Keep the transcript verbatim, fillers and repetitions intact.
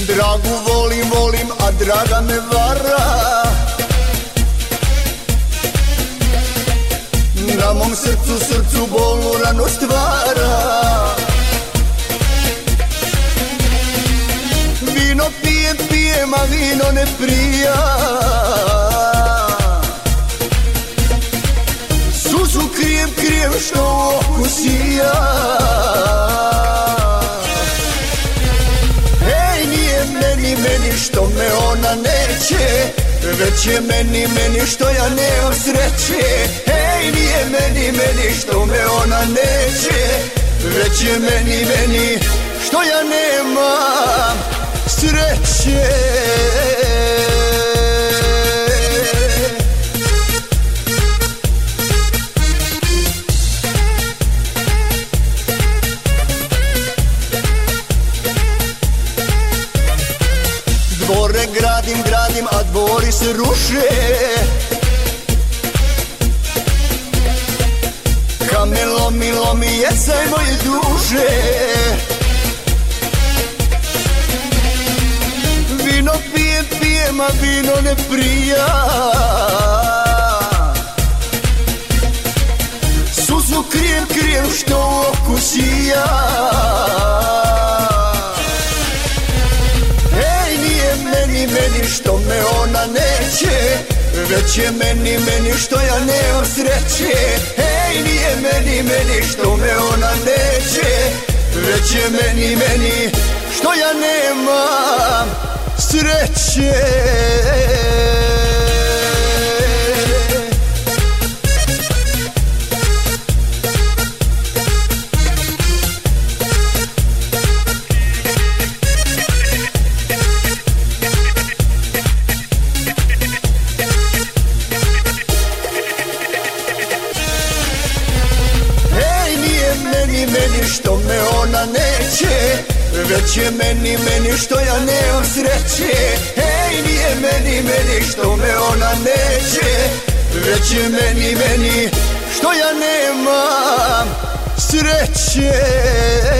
Dragu volim, volim, a draga me vara. Na mom srcu, srcu bolnu ranu stvara. Vino pijem, pijem, a vino ne prija. Suzu krijem, krijem što u oku sija. Ej, nije meni, meni što me ona neće, već je meni, meni što ja nemam sreće. Ej, nije meni, meni što me ona neće, već je meni, meni što ja nemam sreće. Dvore gradim, gradim, a dvori se ruše. Kamen lomi, lomi, jecaj moje duše. Vino pijem, pijem, a vino ne prija. Suzu krijem, krijem što u oku sija. Meni, meni što me ona neće, već je meni, meni što ja nemam sreće. Ej, nije meni, meni što me ona neće, već je meni, meni što ja nemam sreće. Meni što me ona neće, već je meni, meni što ja nemam sreće. Ej, nije meni, meni što me ona neće, već je meni, meni što ja nemam sreće.